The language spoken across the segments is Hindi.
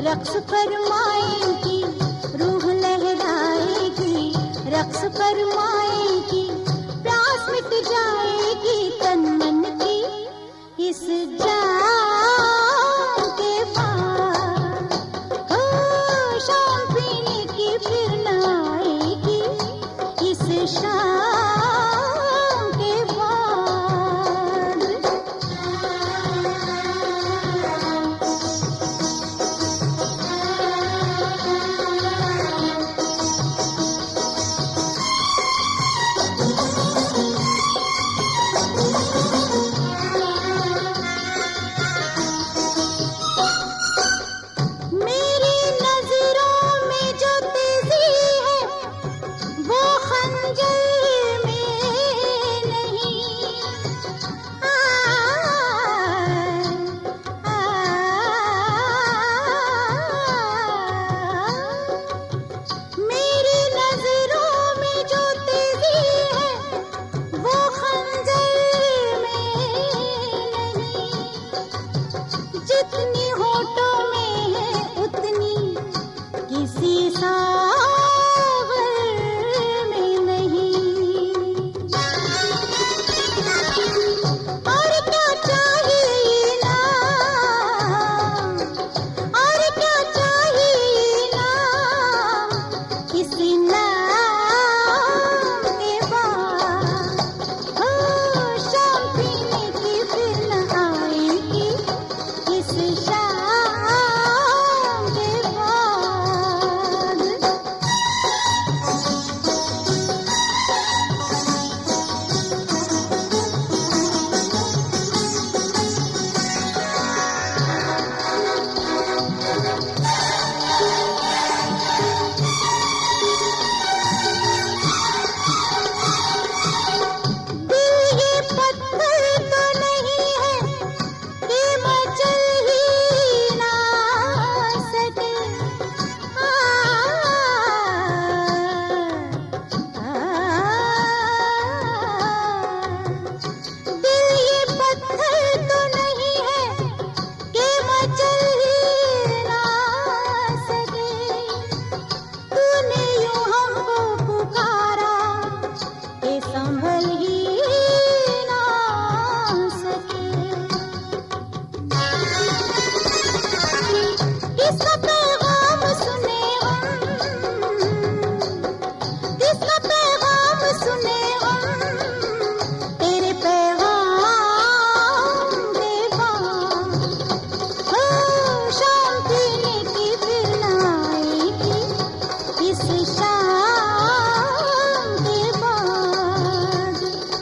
रक्स फरमाएगी, रूह लहराएगी, रक्स फरमाएगी, प्यास मिट जाएगी तन मन की इस जाम के बाद। हो शाम पीने की फिर न आएगी इस शाम के बाद। जितनी होठों में है उतनी किसी सावर में नहीं। और क्या चाहिए ना, और क्या चाहिए ना, किसी नाम के बाद। हो शाम पीने की फिर न आएगी इस शाम के बाद। दिल ये पत्थर तो नहीं है कि मचल ही ना सके। दिल ये पत्थर तो नहीं है कि मचल ही ना सके। तूने यूं हमको पुकारा कि संभल ही ना सके। किसका पैगाम सुने हम, किसका पैगाम सुने हम, तेरे पैगाम के बाद। हो शाम पीने की फिर न आएगी इस शाम के बाद।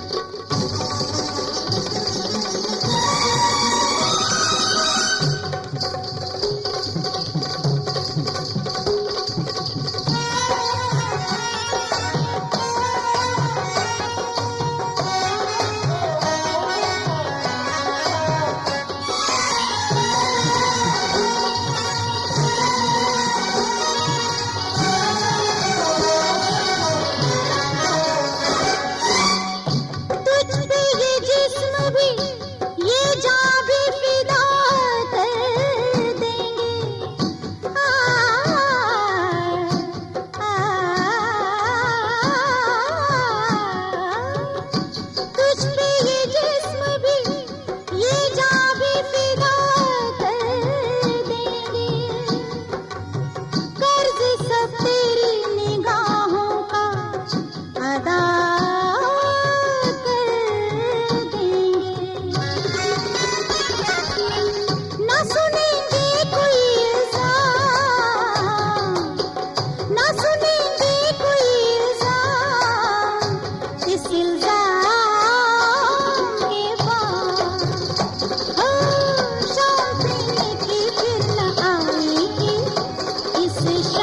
तुझ पे ये जिस्म भी ये जान भी फिदा कर देंगे। तुझ पे ये जिस्म भी ये जान भी फिदा कर देंगे। कर्ज सब तेरी निगाहों का अदा कर देंगे। ना सुनेंगे कोई इल्जाम, ना सुनेंगे कोई इल्जाम, इस इल्जाम के बाद। हो शाम पीने की फिर न आएगी इस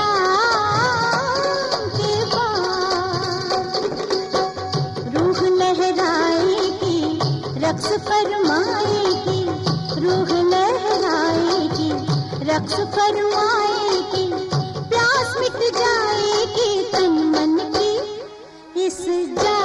शाम के बाद। रूह लहराएगी, रक्स फरमाएगी, रूह लहराएगी, रक्स फरमाएगी, प्यास मिट जाएगी तन मन की इस जाम